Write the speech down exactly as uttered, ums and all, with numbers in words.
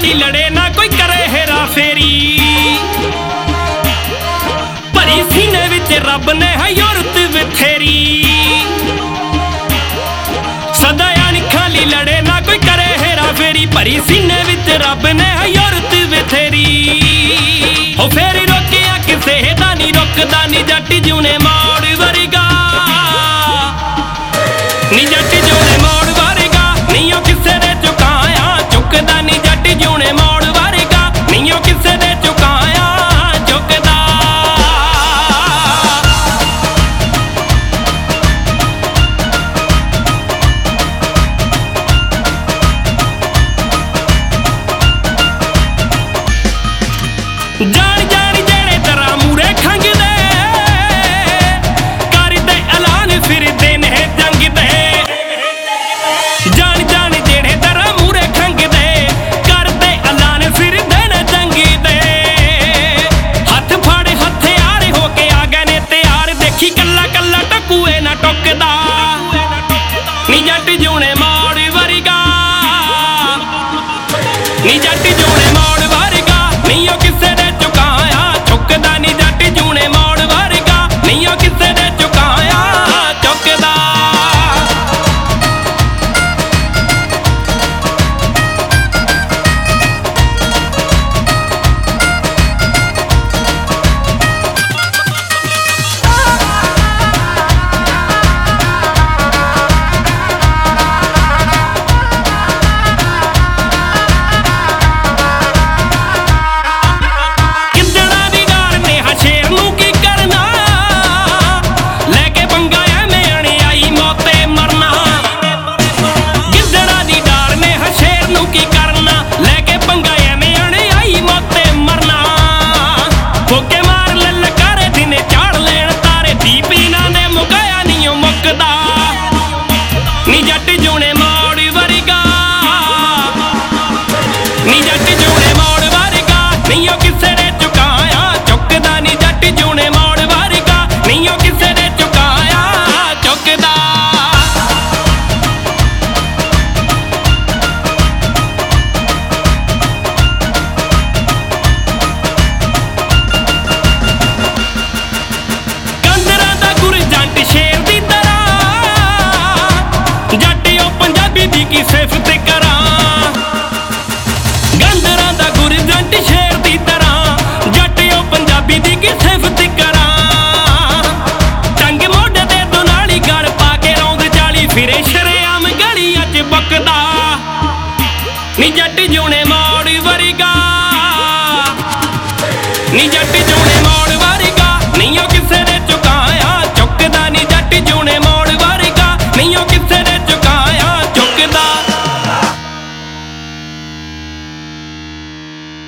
खाली लड़े ना कोई करे हेरा फेरी। भरी सीने विच रब ने है औरत बथेरी। सदा यानी खाली लड़े ना कोई करे हेरा फेरी। भरी सीने विच रब ने है औरत बथेरी। हो फेरी रोकिया किसे दा नी रुकदा नी जट जूने मोड़ वर्गा। नी जट जूने मोड़ वर्गा नीओ किसे दे चुकाया चुकदा नी जट जूने मोड़ वर्गा नीओ किसे दे चुकाया चुकदा। जान जान जेड़े तरह मूरे खंगदे करदे ऐलान फिरदे ने जंग दे। जान जान जेड़े तरह मूरे खंगदे करदे ऐलान फिरदे ने जंग दे। हथ फाड़े हथियार हो के आ गए ने तैयार देखी कल्ला कल्ला टकुए ना टुकदा। नी जट जूने मोड़ वर्गा नी जट जूने मोड़ वर्गा नीओ किसे दे चुकाया चुकदा। नी जट जूने मोड़ वर्गा नीओ किसे दे चुकाया चुकदा। नी जट जूने मोड़ वर्गा नी जट जूने मोड़ वर्गा नीओ किसे दे चुकाया चुकदा। नी जट जूने मोड़ वर्गा नीओ किसे दे चुकाया चुकदा। कंदरा दा गुर जंट शेर दी तरह जट ओ पंजाबी दी की सिफत करा। गंदरा दा गुर जंट शेर दी तरह जट ओ पंजाबी दी की सिफत करा। टंग मोढे दे दो नाली गल पा के रौंद चाली फिरे शरेआम गलियां च बकदा। नी जट जूने मां